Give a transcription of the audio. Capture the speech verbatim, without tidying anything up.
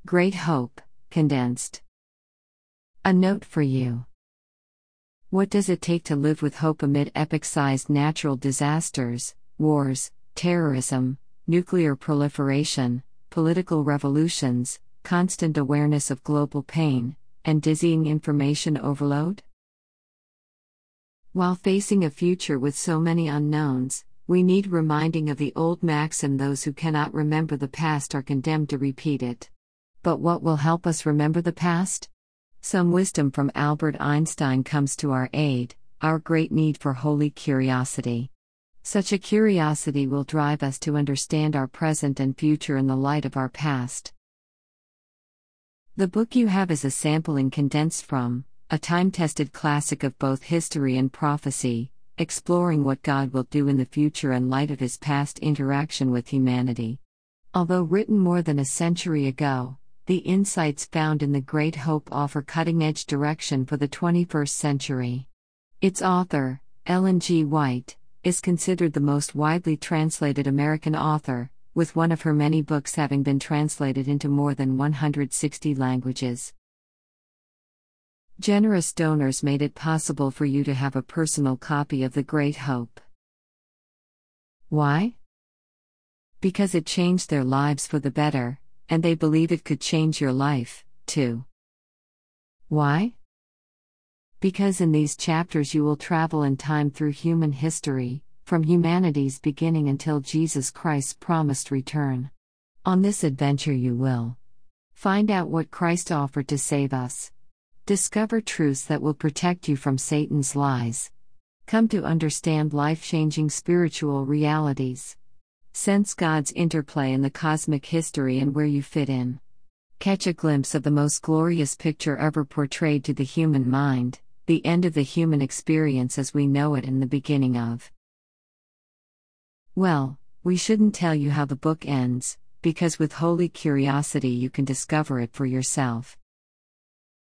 Great Hope, condensed. A note for you. What does it take to live with hope amid epic-sized natural disasters, wars, terrorism, nuclear proliferation, political revolutions, constant awareness of global pain, and dizzying information overload? While facing a future with so many unknowns, we need reminding of the old maxim: those who cannot remember the past are condemned to repeat it. But what will help us remember the past? Some wisdom from Albert Einstein comes to our aid: our great need for holy curiosity. Such a curiosity will drive us to understand our present and future in the light of our past. The book you have is a sampling condensed from a time-tested classic of both history and prophecy, exploring what God will do in the future in light of his past interaction with humanity. Although written more than a century ago, the insights found in The Great Hope offer cutting-edge direction for the twenty-first century. Its author, Ellen G. White, is considered the most widely translated American author, with one of her many books having been translated into more than one hundred sixty languages. Generous donors made it possible for you to have a personal copy of The Great Hope. Why? Because it changed their lives for the better, and they believe it could change your life, too. Why? Because in these chapters you will travel in time through human history, from humanity's beginning until Jesus Christ's promised return. On this adventure you will find out what Christ offered to save us, discover truths that will protect you from Satan's lies, come to understand life-changing spiritual realities, sense God's interplay in the cosmic history and where you fit in, catch a glimpse of the most glorious picture ever portrayed to the human mind, the end of the human experience as we know it and the beginning of. Well, we shouldn't tell you how the book ends, because with holy curiosity you can discover it for yourself.